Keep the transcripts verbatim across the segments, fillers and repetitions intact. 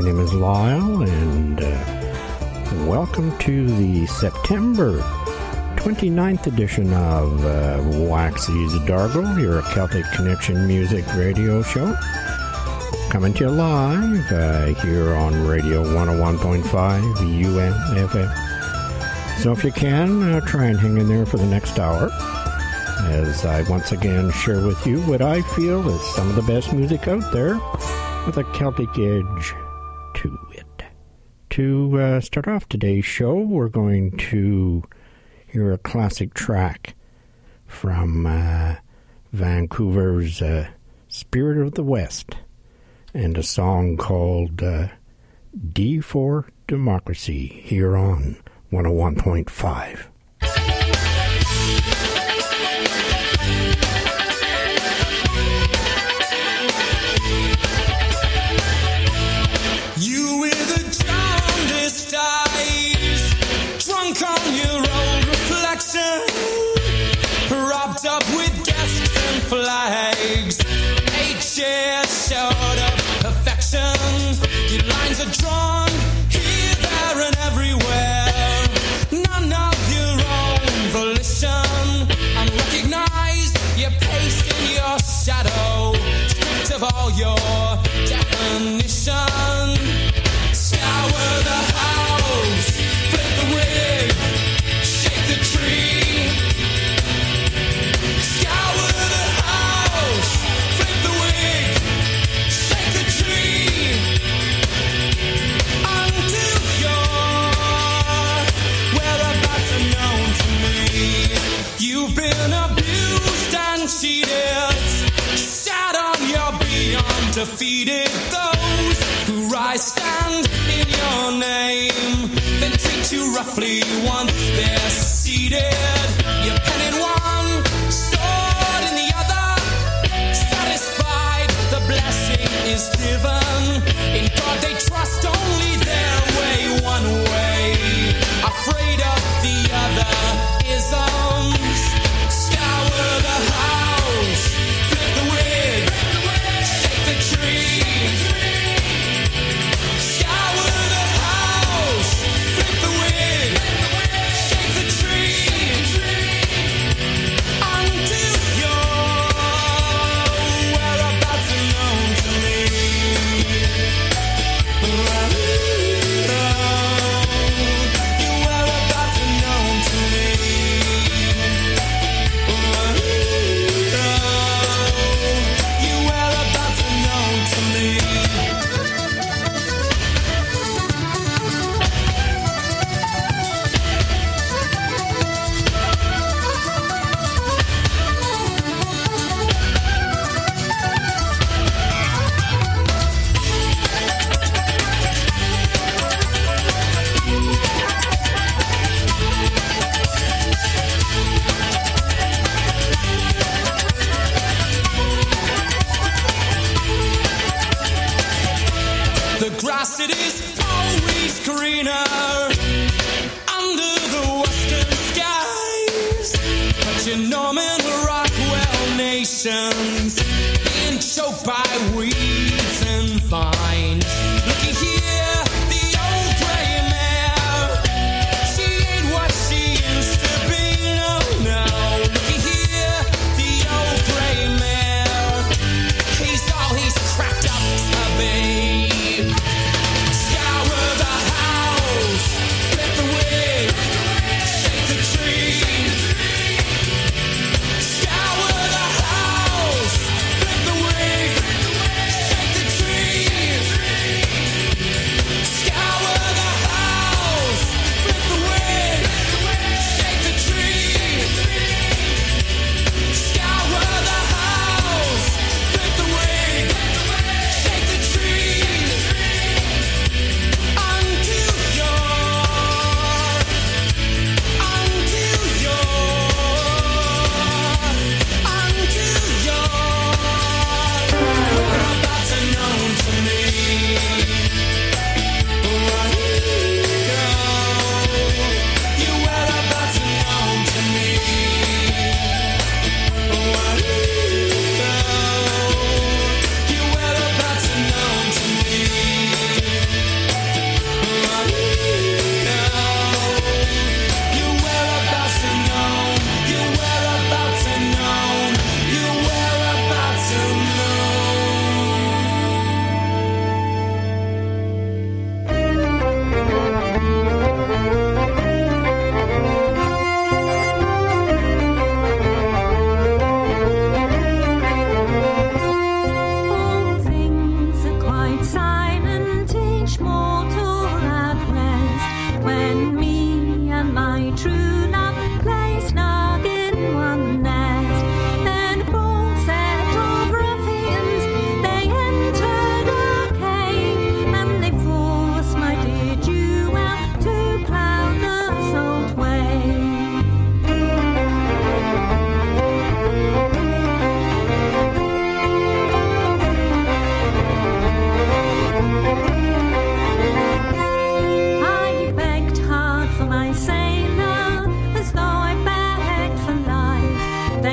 name is Lyle, and uh, welcome to the September twenty-ninth edition of uh, Waxy's Dargle, your Celtic Connection music radio show. Coming to you live uh, here on Radio one oh one point five U M F M. So if you can, uh, try and hang in there for the next hour, as I once again share with you what I feel is some of the best music out there with a Celtic edge to it. To uh, start off today's show, we're going to hear a classic track from uh, Vancouver's uh, Spirit of the West, and a song called uh, D for Democracy here on one oh one point five. You with the jaundiced eyes, drunk on your own reflection, wrapped up with desks and flags, eight chairs short of perfection. Your lines are drawn here, there, and everywhere. None of your own volition. Unrecognized, you pace in your shadow, stripped of all your definition. Scour the house, flip the wig, shake the tree. Scour the house, flip the wig, shake the tree. Until your whereabouts are known to me. You've been abused and cheated, sat on your beyond defeated. Those who rise stand in your name, then treat you roughly once they're seated. Your pen in one, sword in the other, satisfied the blessing is given. In God they trust, only their way, one way, afraid of the other isms. Scour the house, flip the wig, shake the tree. Scour the house, flip the wig, shake the tree. Until your whereabouts are known to me. Your whereabouts are known to me. Your whereabouts are known to me. The grass, it is always greener under the western skies. But your Norman Rockwell nations being choked by weeds and vines. Looky here, the old gray mare, she ain't what she used to be, no, no. Looky here, the old gray mare, he's all he's cracked up to be. Scour the house, flip the wig, shake the tree. Scour the house,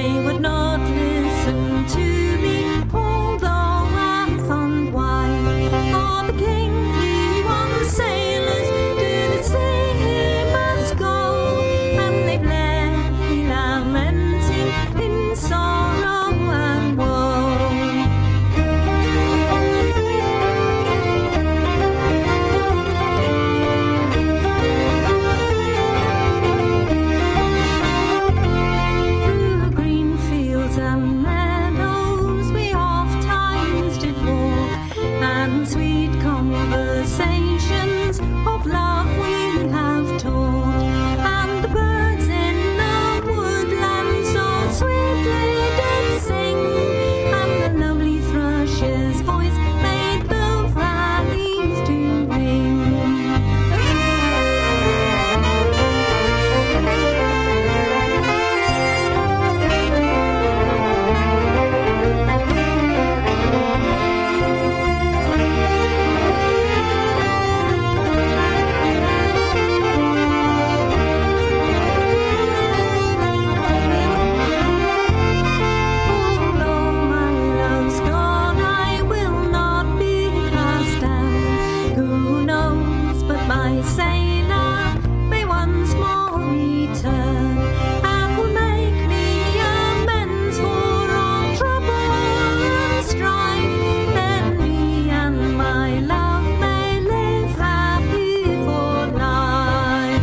they would not listen to me, although I found why. For the king, he wants sailors to the sea he must go, and they've left me lamenting in sorrow and woe. Through green fields and meadows we oft times did walk, and sweet conversations of love we have talked, and the birds in the woodland so sweetly did sing, and the lovely thrush's voice made the valleys to ring. Although my love's gone, I will not be cast down. Who knows but my sailor may once more return, and will make me amends for all trouble and strife. Then me and my love may live happy for life.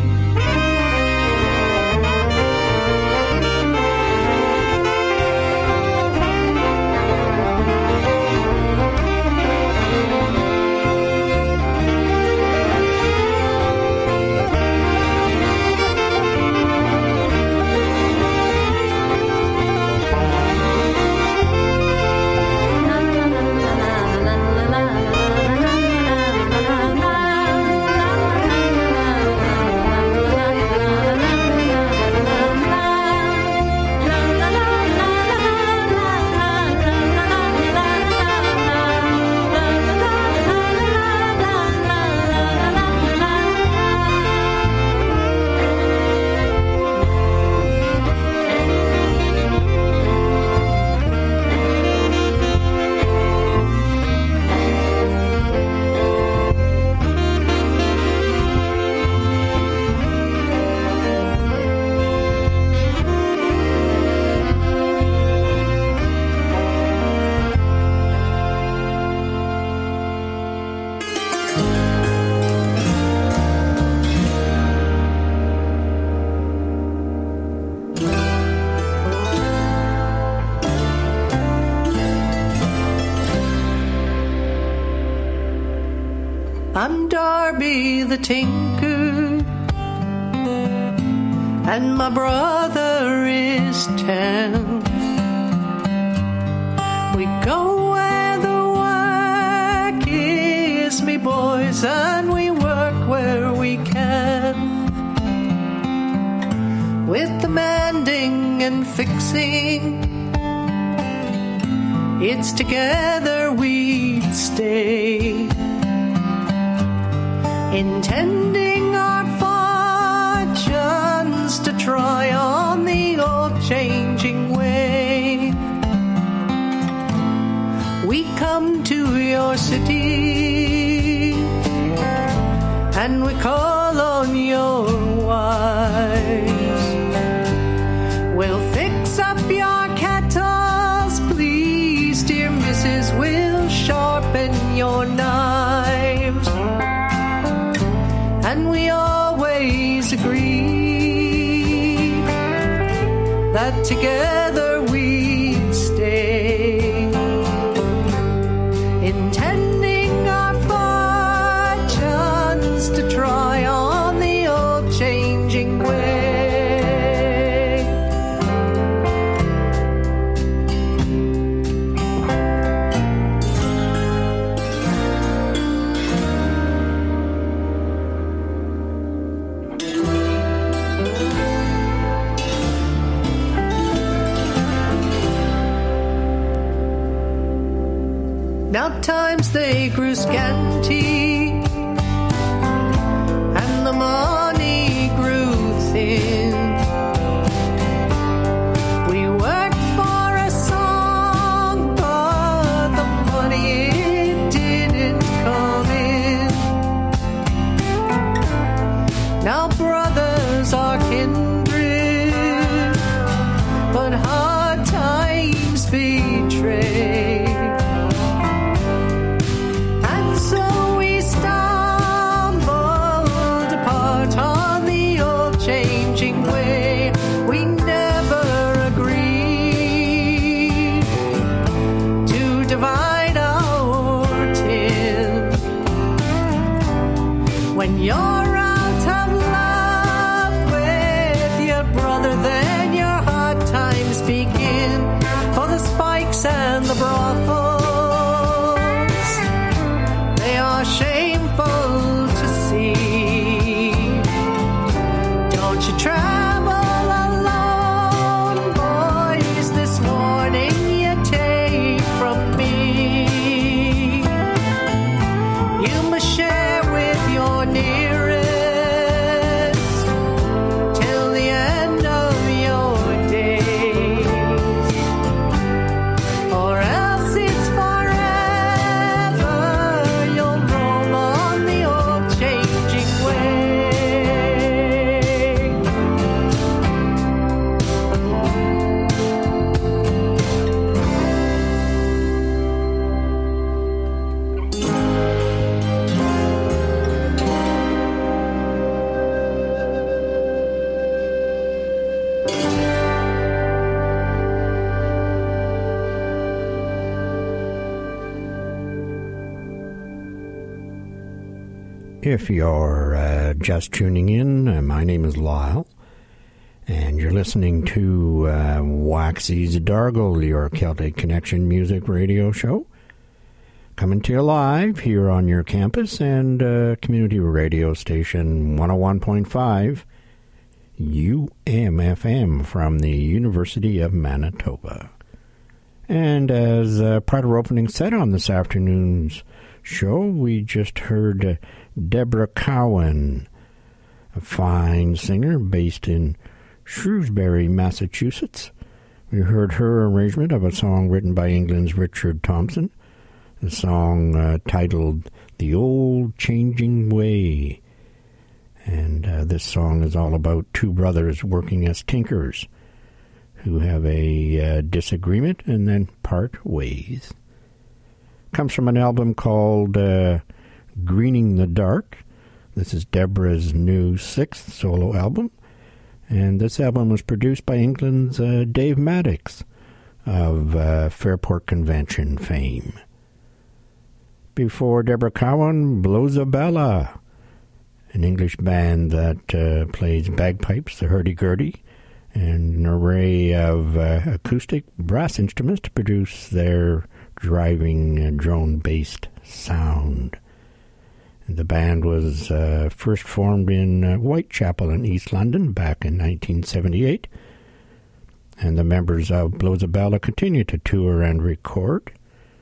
I'm Darby the Tinker, and my brother is Ten. We go where the work is, me boys, and we work where we can. With the mending and fixing, it's together we'd stay, intending our fortunes to try on the old changing way. We come to your city, and we call on your wives. We'll fix up your kettles, please, dear missus, we'll sharpen your knives. And we always agree that together we'd stay, intending our fortunes to try on the old changing way. Now times they grew scanty, and the money grew thin. We worked If you're uh, just tuning in, uh, my name is Lyle, and you're listening to uh, Waxy's Dargle, your Celtic Connection music radio show, coming to you live here on your campus and uh, community radio station one oh one point five U M F M from the University of Manitoba. And as uh, part of our opening set on this afternoon's show, we just heard uh, Deborah Cowan, a fine singer based in Shrewsbury, Massachusetts. We heard her arrangement of a song written by England's Richard Thompson, a song uh, titled The Old Changing Way. And uh, this song is all about two brothers working as tinkers who have a uh, disagreement and then part ways. Comes from an album called uh, Greening the Dark. This is Deborah's new sixth solo album. And this album was produced by England's uh, Dave Maddox of uh, Fairport Convention fame. Before Deborah Cowan, Blowzabella, an English band that uh, plays bagpipes, the hurdy-gurdy, and an array of uh, acoustic brass instruments to produce their driving uh, drone-based sound. And the band was uh, first formed in uh, Whitechapel in East London back in nineteen seventy-eight, and the members of Blowzabella continue to tour and record.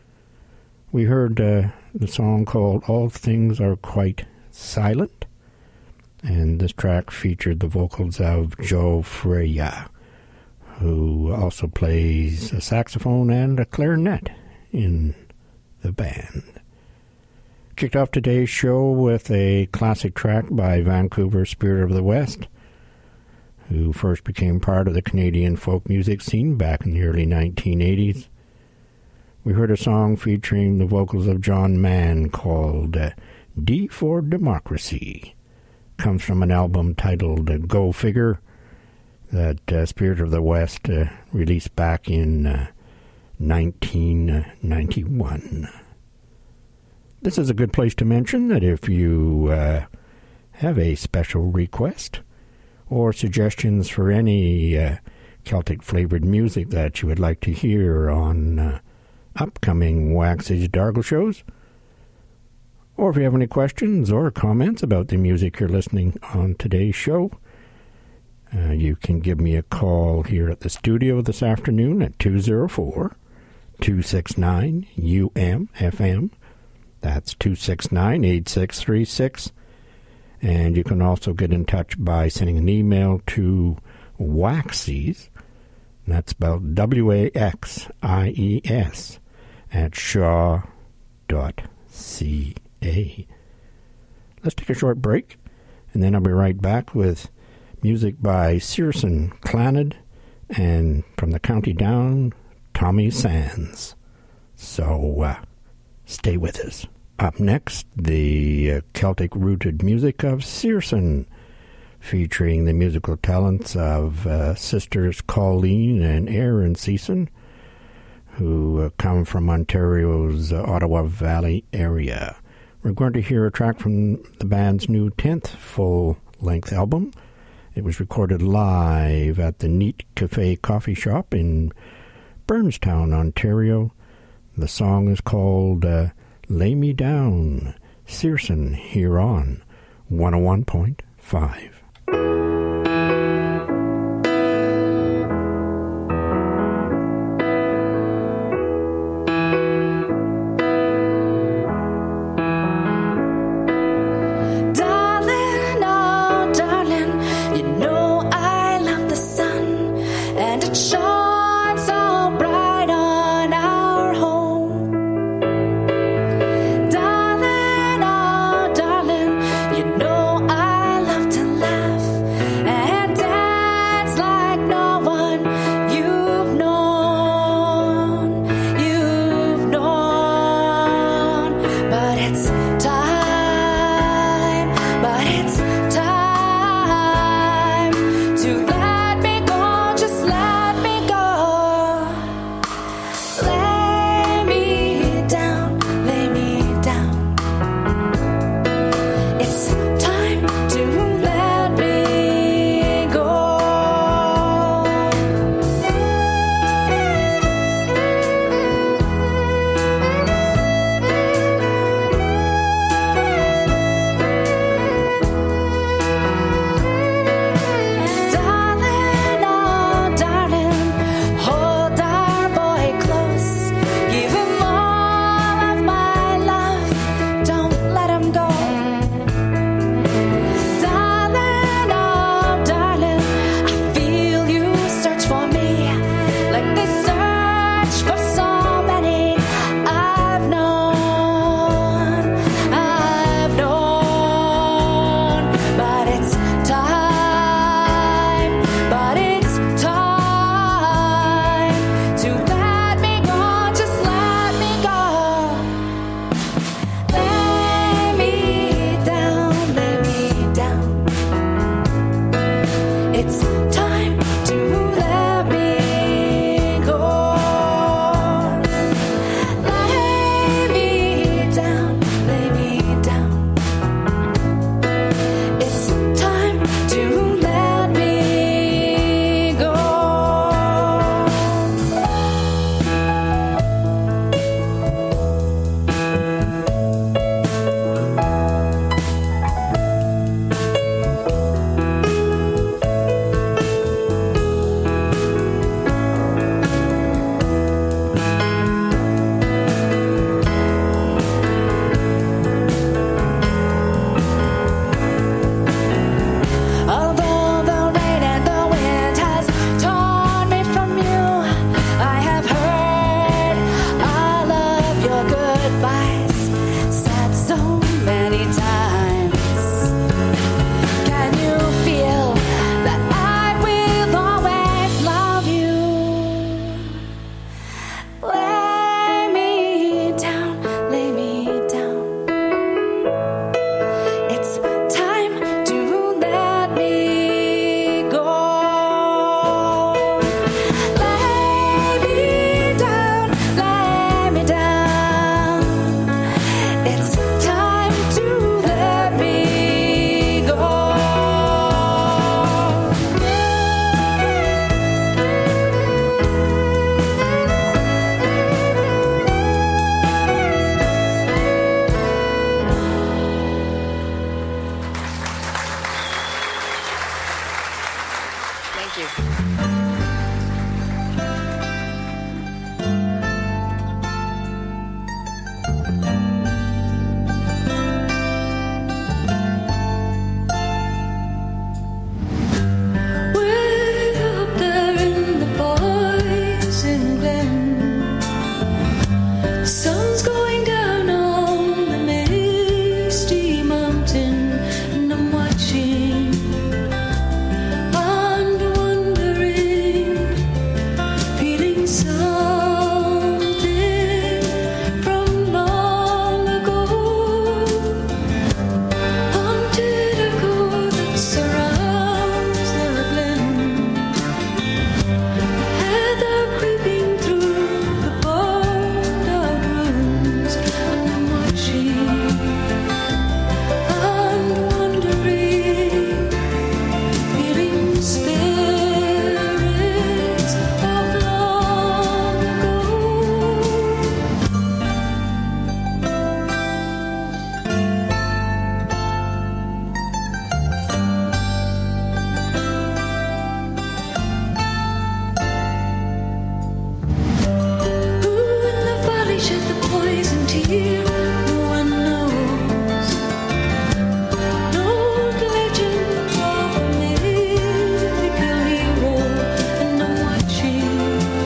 We heard uh, the song called All Things Are Quite Silent, and this track featured the vocals of Joe Freya, who also plays a saxophone and a clarinet in the band. Kicked off today's show with a classic track by Vancouver Spirit of the West, who first became part of the Canadian folk music scene back in the early nineteen eighties. We heard a song featuring the vocals of John Mann called uh, D for Democracy. Comes from an album titled uh, Go Figure that uh, Spirit of the West uh, released back in uh, nineteen ninety-one. This is a good place to mention that if you uh, have a special request or suggestions for any uh, Celtic-flavored music that you would like to hear on uh, upcoming Waxy's Dargle shows, or if you have any questions or comments about the music you're listening on today's show, uh, you can give me a call here at the studio this afternoon at two oh four, two six nine, U M F M. That's two six nine, eight six three six. And you can also get in touch by sending an email to Waxies, that's spelled W A X I E S, at shaw dot c a. Let's take a short break, and then I'll be right back with music by Searson Clannad, and from the County Down, Tommy Sands. So, uh, stay with us. Up next, the uh, Celtic-rooted music of Searson, featuring the musical talents of uh, sisters Colleen and Erin Season, who uh, come from Ontario's uh, Ottawa Valley area. We're going to hear a track from the band's new tenth full-length album. It was recorded live at the Neat Cafe Coffee Shop in Burnstown, Ontario. The song is called uh, Lay Me Down. Searson here on one oh one point five. To here, no one knows. No legend of a mythical hero, and I'm watching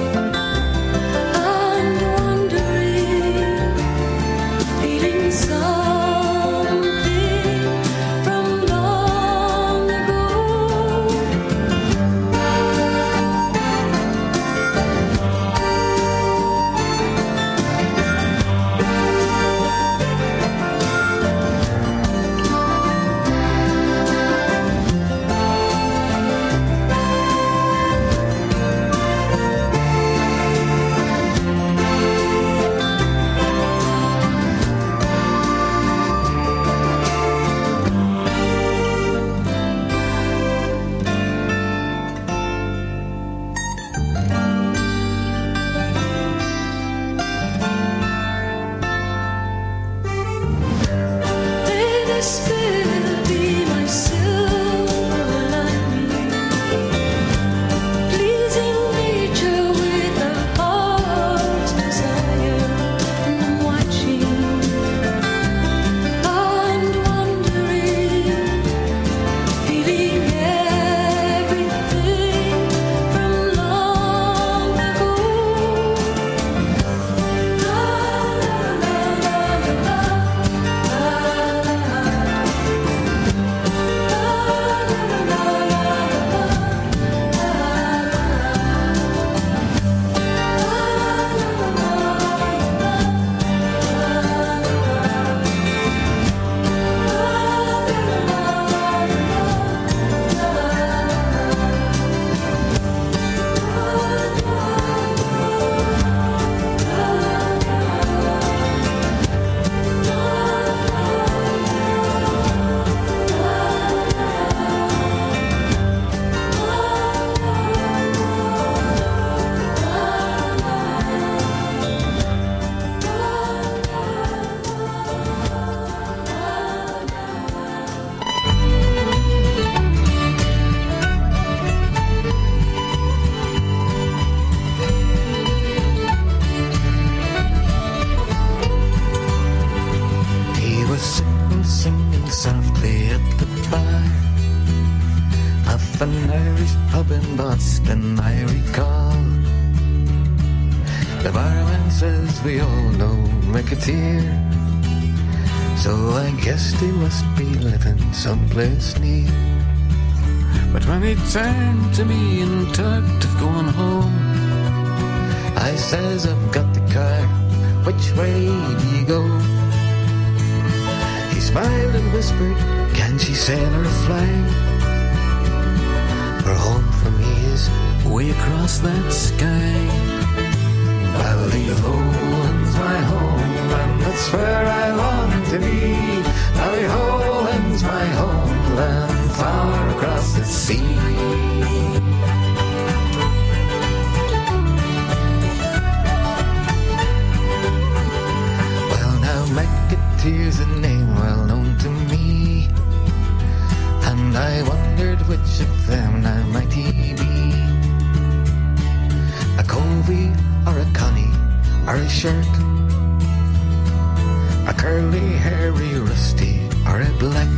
and wondering, feeling something from long ago. May this will be my silver lining, pleasing nature with a heart's desire. And I'm watching and wondering, feeling everything from long ago. La la la la la He was sitting singing softly at the bar of an Irish pub in Boston, I recall. The barman says we all know McAteer, so I guess they must be living someplace near. But when he turned to me and talked of going home, I says, I've got the car, which way do you go? He smiled and whispered, can she sail or fly? For home for me is way across that sky. Ballyholen's my home, and that's where I long to be. Ballyholen's my homeland, far across the sea. Well, now McAteer's a name well known to me, and I wondered which of them now might he be. A Covey or a Connie or a Shirk, a curly, hairy, rusty or a black,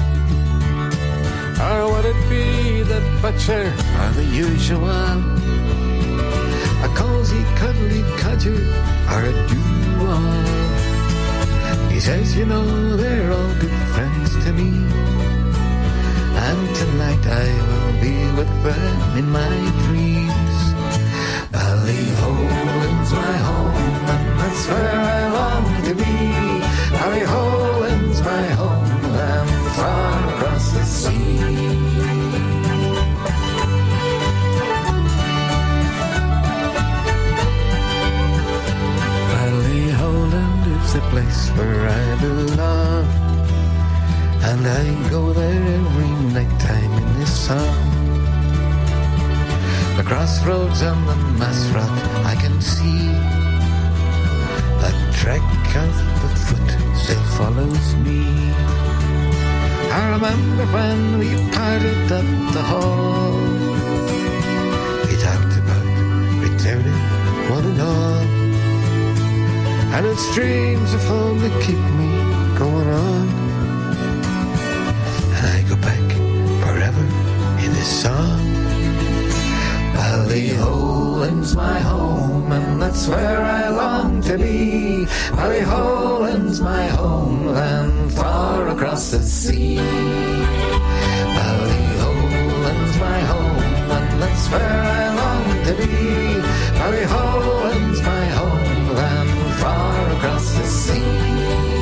or would it be the butcher or the usual, a cozy, cuddly codger or a doo-wop? He says, you know, they're all good friends to me, and tonight I will be with them in my dreams. Ballyholen's my home, and that's where I long to be. Ballyholen's my homeland, far across the sea. Ballyholen is the place where I belong, and I go there every night time in the song. The crossroads on the Massrock I can see, a track of the foot still follows me. I remember when we parted at the hall, we talked about returning one and all. and it's dreams of home that keep me going on. And I go back forever in this song. Ballyholen's my home, and that's where I long to be. Ballyholen's my homeland, far across the sea. Ballyholen's my home, and that's where I long to be. Ballyholen's my homeland, far across the sea.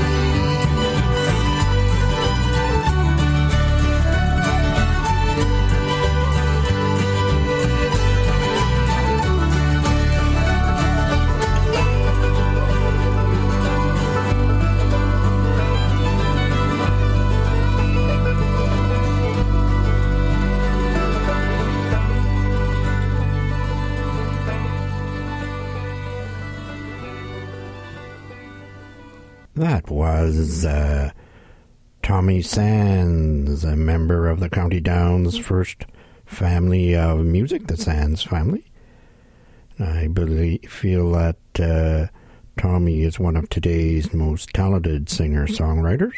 That was uh, Tommy Sands, a member of the County Down's first family of music, the Sands family. I believe, feel that uh, Tommy is one of today's most talented singer-songwriters.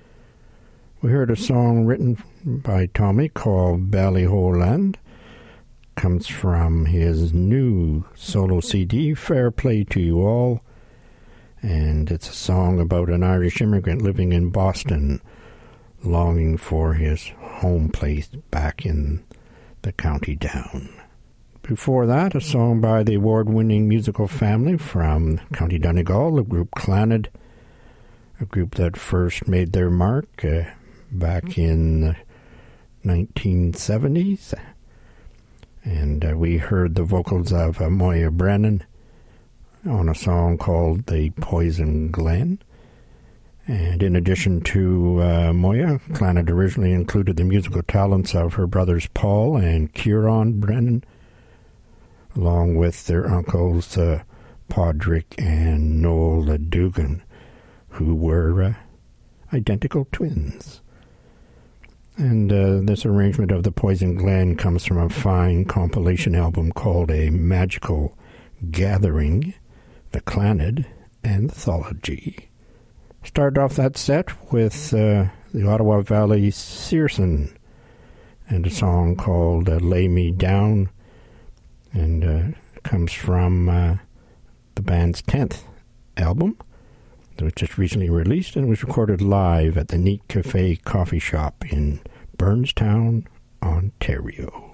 We heard a song written by Tommy called Ballyholen. Comes from his new solo C D, Fair Play to You All. And it's a song about an Irish immigrant living in Boston, longing for his home place back in the County Down. Before that, a song by the award-winning musical family from County Donegal, the group Clannad, a group that first made their mark uh, back in the nineteen seventies. And uh, we heard the vocals of uh, Moya Brennan on a song called The Poison Glen. And in addition to uh, Moya, Clannad originally included the musical talents of her brothers Paul and Kieran Brennan, along with their uncles uh, Podrick and Noel Dugan, who were uh, identical twins. And uh, this arrangement of The Poison Glen comes from a fine compilation album called A Magical Gathering, The Clannad Anthology. Started off that set with uh, the Ottawa Valley Searson and a song called uh, Lay Me Down, and uh, it comes from uh, the band's tenth album, which was recently released and was recorded live at the Neat Cafe Coffee Shop in Burnstown, Ontario.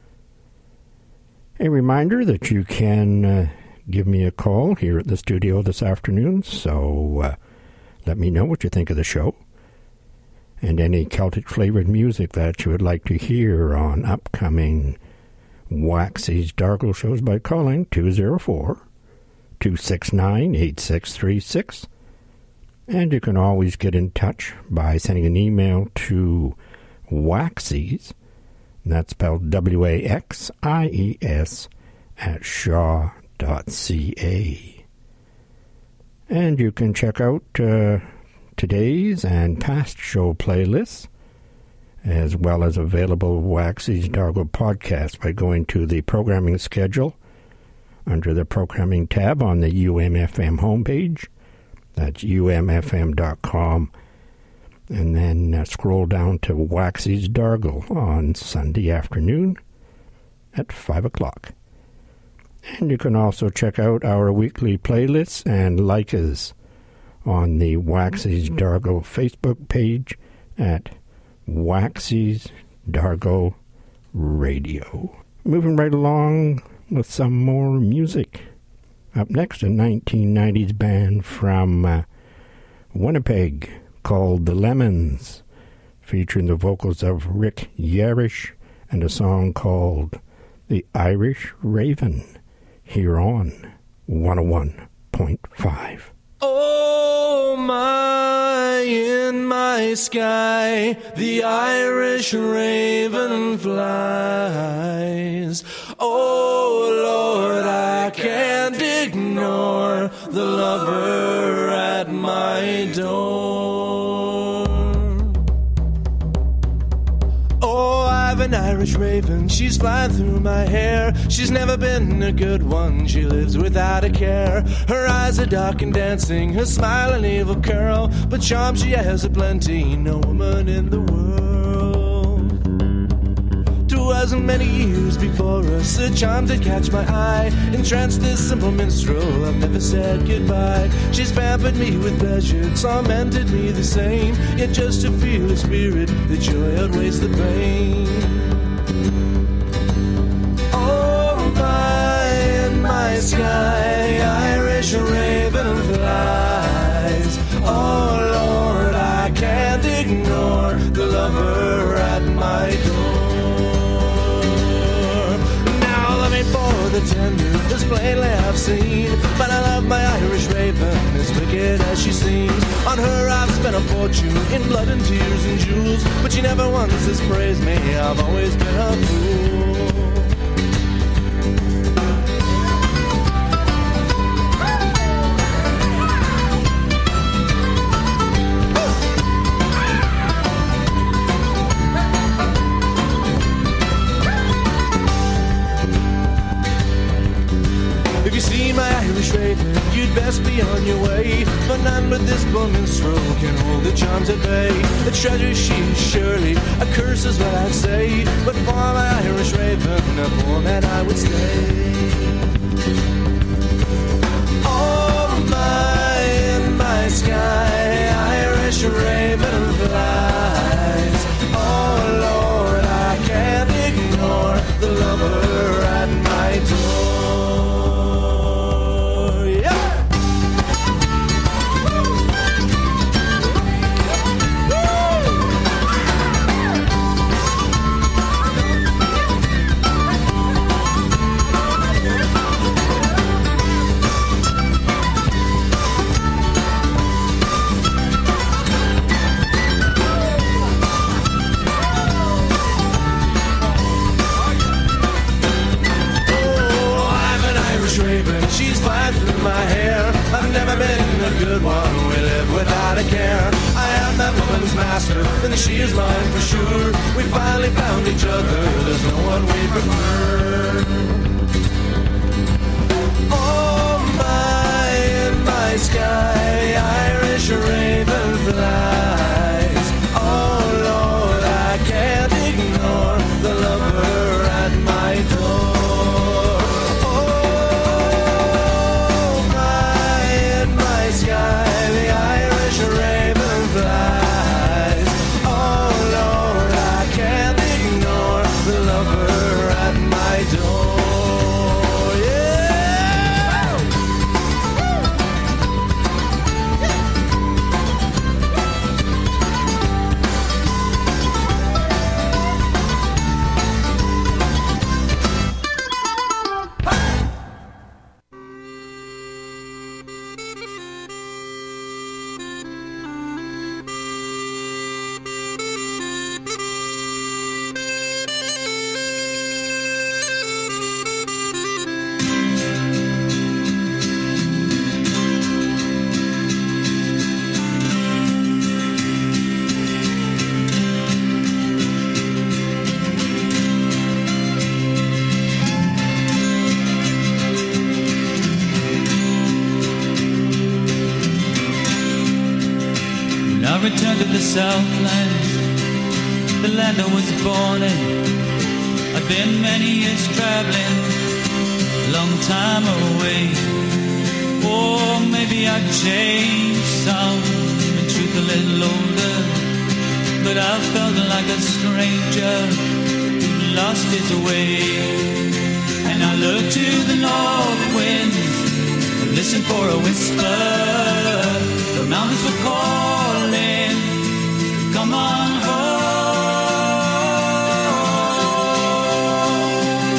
A reminder that you can uh, give me a call here at the studio this afternoon, so uh, let me know what you think of the show and any Celtic-flavored music that you would like to hear on upcoming Waxy's Dargle shows by calling two oh four, two six nine, eight six three six. And you can always get in touch by sending an email to Waxy's, and that's spelled W A X I E S, at shaw dot c a. And you can check out uh, today's and past show playlists, as well as available Waxy's Dargle podcast by going to the programming schedule under the programming tab on the U M F M homepage. That's U M F M dot com. And then uh, scroll down to Waxy's Dargle on Sunday afternoon at five o'clock. And you can also check out our weekly playlists and like us on the Waxy's Dargle Facebook page at Waxy's Dargle Radio. Moving right along with some more music. Up next, a nineteen nineties band from uh, Winnipeg called The Lemons, featuring the vocals of Rick Yarish and a song called The Irish Raven, here on one oh one point five. Oh my, in my sky, the Irish raven flies. Oh Lord, I can't ignore the lover at my door. Oh, I've an an Irish raven, she's flying through my hair. She's never been a good one, she lives without a care. Her eyes are dark and dancing, her smile an evil curl, but charm she has aplenty, no woman in the world. Twas many years before us, her charms did catch my eye. Entranced this simple minstrel, I've never said goodbye. She's pampered me with pleasure, tormented me the same, yet just to feel the spirit, the joy outweighs the pain. Oh my, in my sky, Irish raven flies. Oh Lord, I can't ignore the lover at my door. For the tender, as plainly I've seen, but I love my Irish raven, as wicked as she seems. On her I've spent a fortune, in blood and tears and jewels, but she never once has praised me, I've always been a fool. If you see my Irish raven, you'd best be on your way, for none but this poor minstrel can hold the charms at bay. A treasure she is surely, a curse is what I'd say, but for my Irish raven, a poor man I would stay. Oh my, in my sky, Irish raven flies. Oh Lord, I can't ignore the lover at my door. She's flying through my hair. I've never been a good one, we live without a care. I am that woman's master, and she is mine for sure. We finally found each other, there's no one we prefer. Oh my, in my sky, Irish raven flies. Oh Lord, I can't ignore the lover at my door. Return to the Southland, the land I was born in. I've been many years traveling, long time away. Oh, maybe I've changed some, in truth a little older, but I felt like a stranger who lost his way. And I looked to the north wind and listened for a whisper. The mountains were calling, come on home.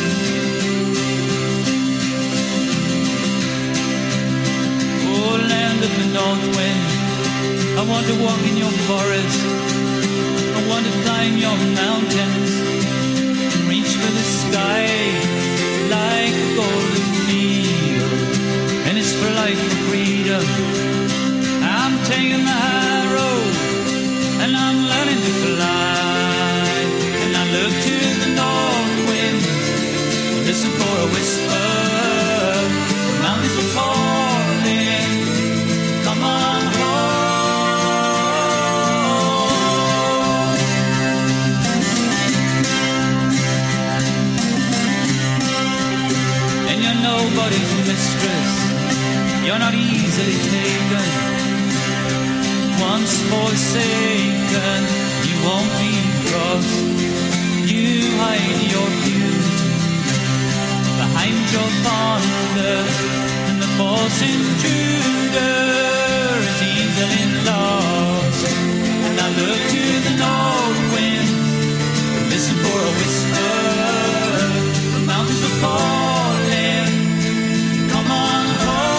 Oh, land of the north wind, I want to walk in your forest, I want to climb your mountains and reach for the sky like a golden needle. And it's for life, for freedom. I'm taking the high road and I'm learning to fly. And I look to You're not easily taken. Once forsaken, you won't be crossed. You hide your beauty behind your fondness, and the false intruder is easily lost. And I look to the north wind, listen for a whisper. The mountains are calling, come on home.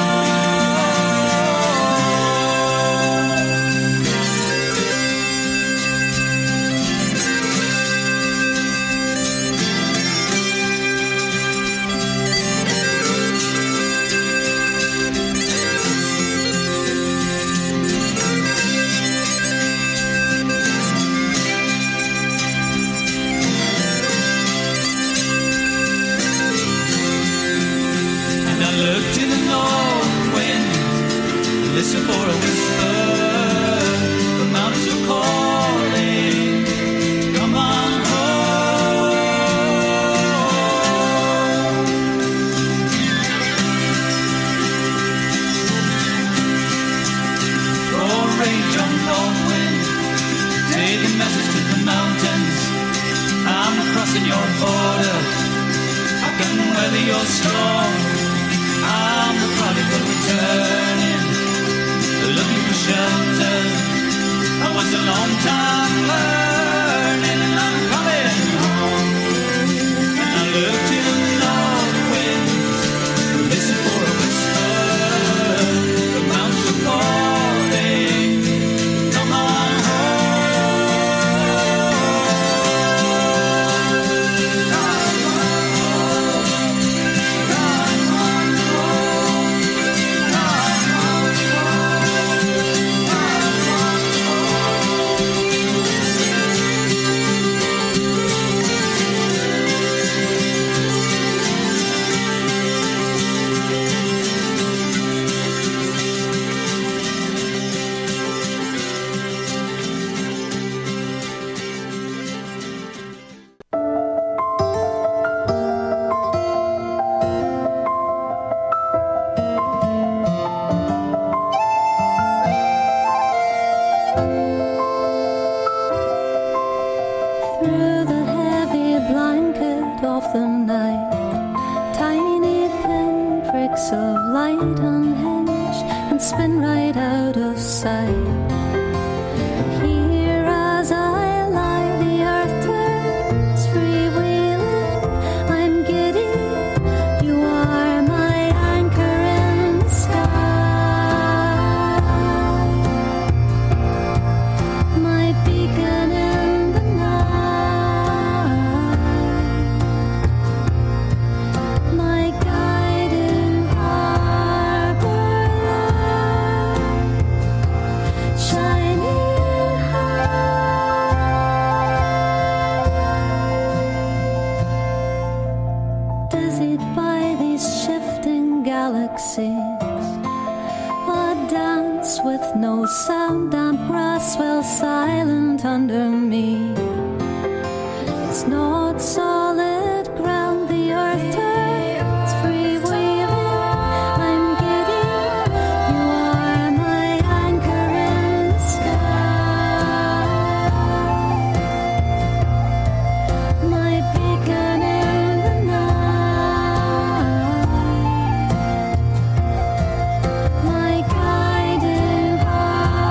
Listen for a whisper, the mountains are calling, come on home. Throw a rage on north wind, take a message to the mountains. I'm crossing your border, I can weather your storm. I'm the prodigal returning, looking for shelter. I was a long time learning, and I'm coming home. And I look to the north winds, listen for a whisper. The mountains are calling, come on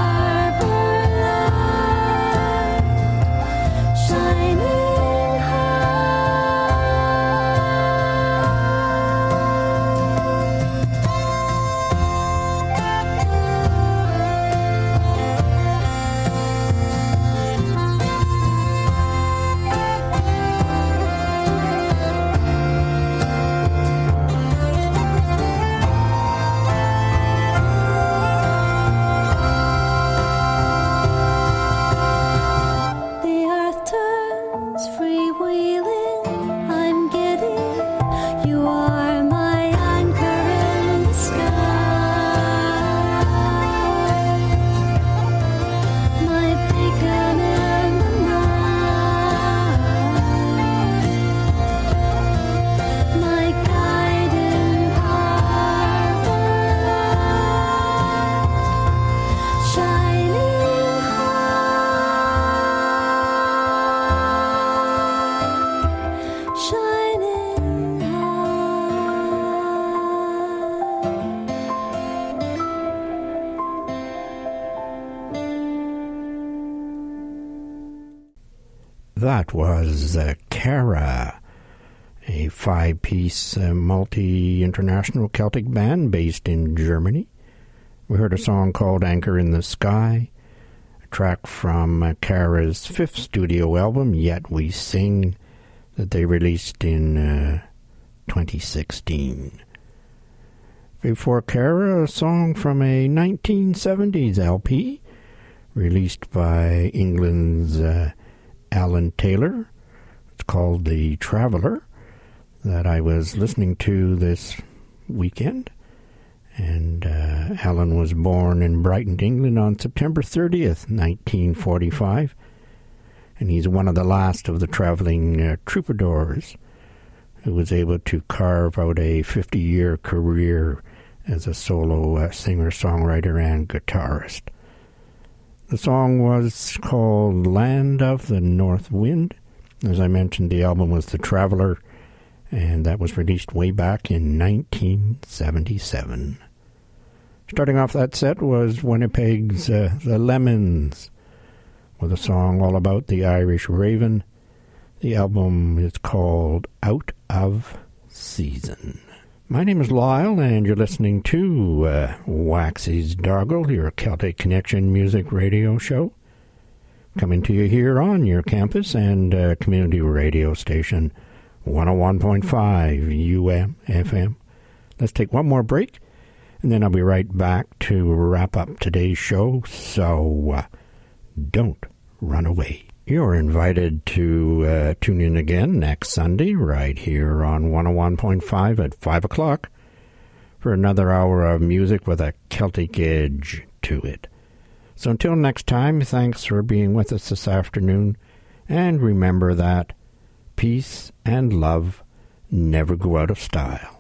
shining high. That was uh, Cara, a five-piece uh, multi-international Celtic band based in Germany. We heard a song called Anchor in the Sky, a track from uh, Cara's fifth studio album, Yet We Sing, that they released in uh, twenty sixteen. Before Cara, a song from a nineteen seventies L P, released by England's uh, Alan Taylor. It's called The Traveller, that I was listening to this weekend. And uh, Alan was born in Brighton, England on September thirtieth, nineteen forty-five. And he's one of the last of the traveling uh, troubadours who was able to carve out a fifty-year career as a solo uh, singer-songwriter and guitarist. The song was called Land of the North Wind. As I mentioned, the album was The Traveller, and that was released way back in nineteen seventy-seven. Starting off that set was Winnipeg's uh, The Lemons, with a song all about the Irish Raven. The album is called Out of Season. My name is Lyle, and you're listening to uh, Waxy's Dargle, your Celtic Connection music radio show, coming to you here on your campus and uh, community radio station, one oh one point five U M F M. Let's take one more break, and then I'll be right back to wrap up today's show, so uh, don't run away. You're invited to uh, tune in again next Sunday right here on one oh one point five at five o'clock for another hour of music with a Celtic edge to it. So until next time, thanks for being with us this afternoon, and remember that peace and love never go out of style.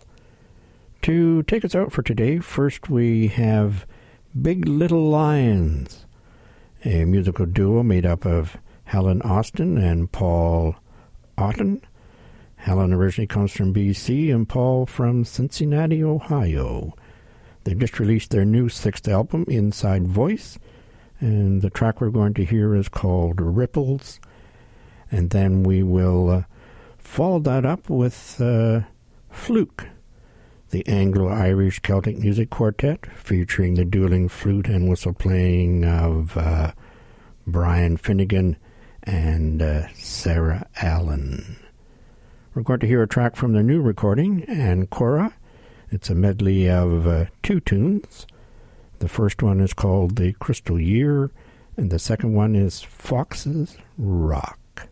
To take us out for today, first we have Big Little Lions, a musical duo made up of Helen Austin and Paul Otten. Helen originally comes from B C and Paul from Cincinnati, Ohio. They just released their new sixth album, Inside Voice, and the track we're going to hear is called Ripples. And then we will uh, follow that up with uh, Fluke, the Anglo-Irish Celtic music quartet featuring the dueling flute and whistle playing of uh, Brian Finnegan and uh, Sarah Allen. We're going to hear a track from their new recording, Ancora. It's a medley of uh, two tunes. The first one is called The Crystal Year, and the second one is Fox's Rock.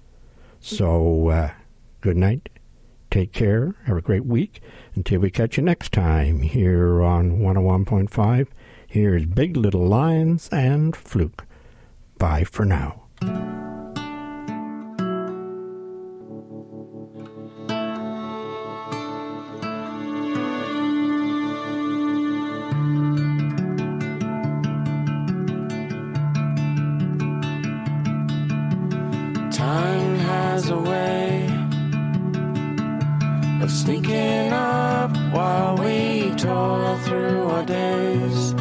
So, uh, good night, take care, have a great week, until we catch you next time here on one oh one point five. Here's Big Little Lions and Fluke. Bye for now. Time has a way of sneaking up while we toil through our days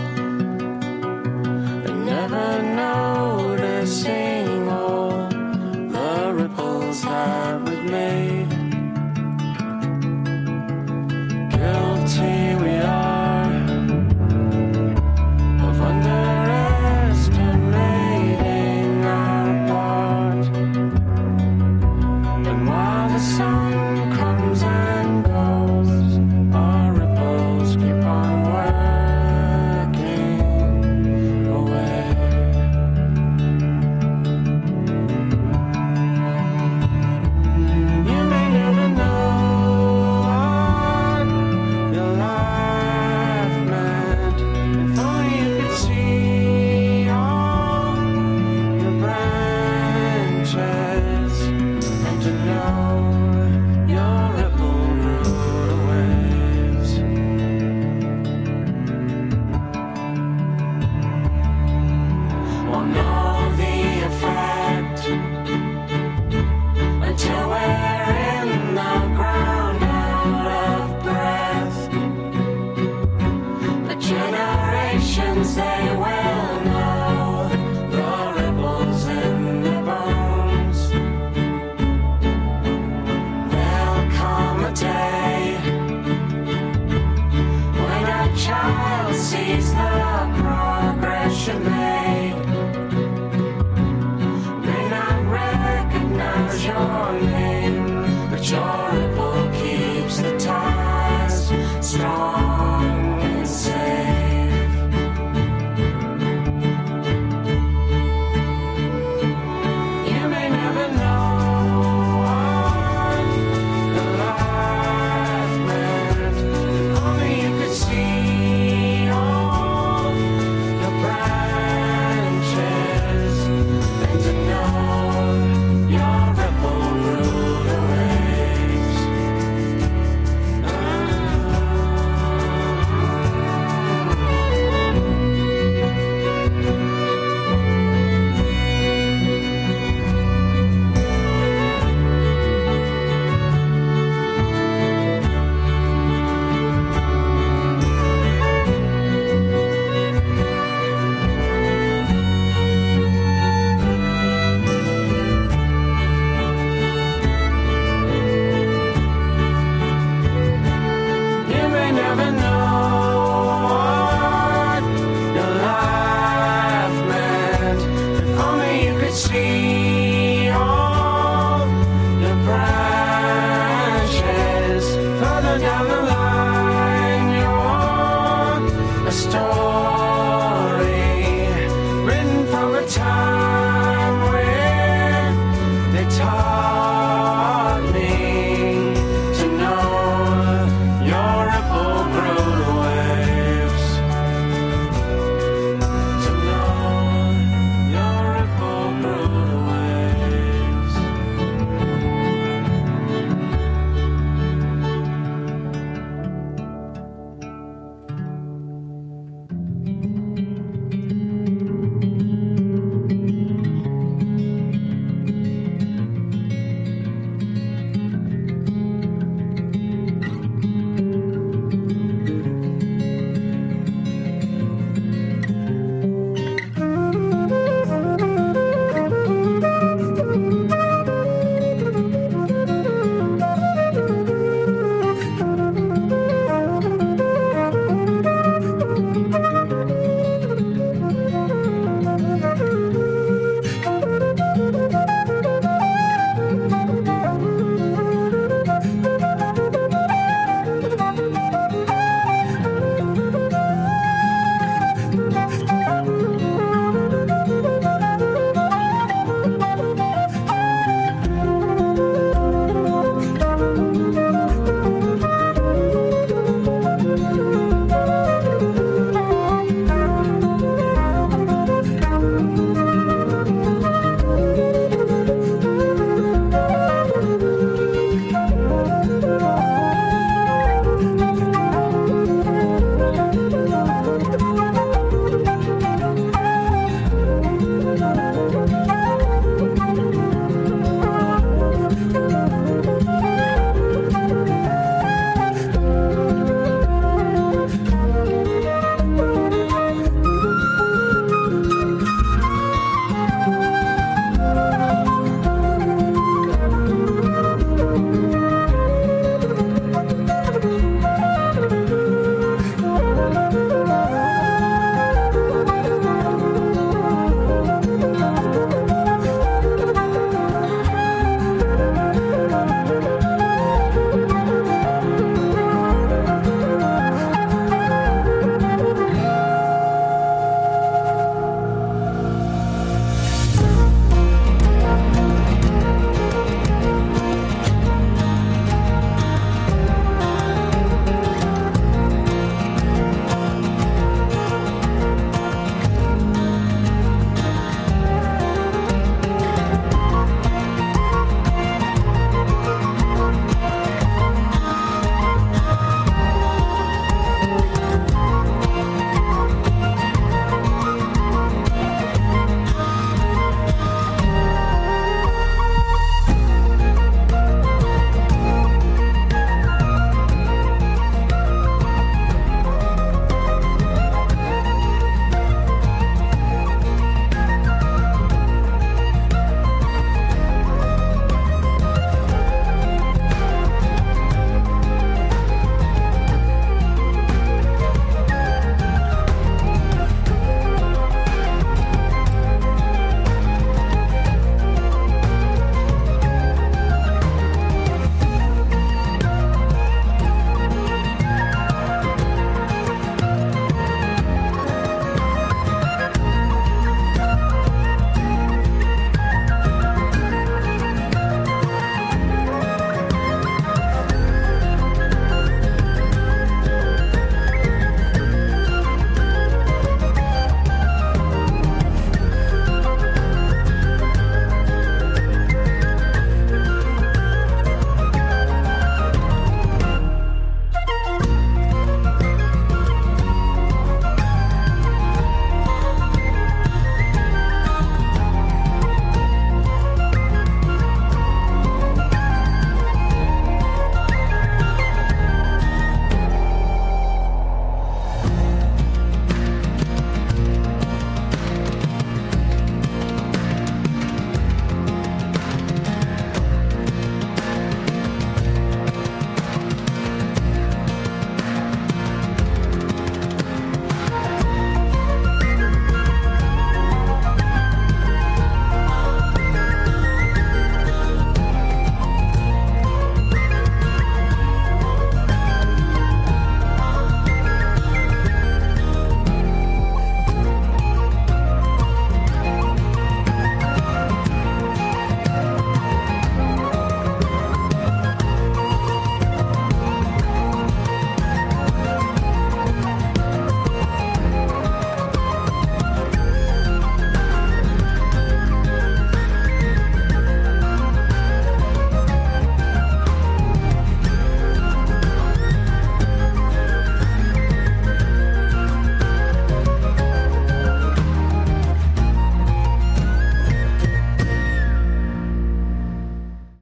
and never noticing all the ripples that we've made. Guilty we are of underestimating our part. And while the sun comes and goes, our ripples keep on working away. You may never know what your life meant. If only you could see all your branches and to know your ripple rule waves. Won't know the effect until we're in the ground out of breath. The generations, they will know the ripples in the bones. sees the progress you made. May not recognize your name, but your ripple keeps the ties strong and safe. You may never know what the life meant. If only you could see all the branches, and to know your ripple ruled the waves. You may never know what your life meant. If only you could see all the branches further down the line. You're a story.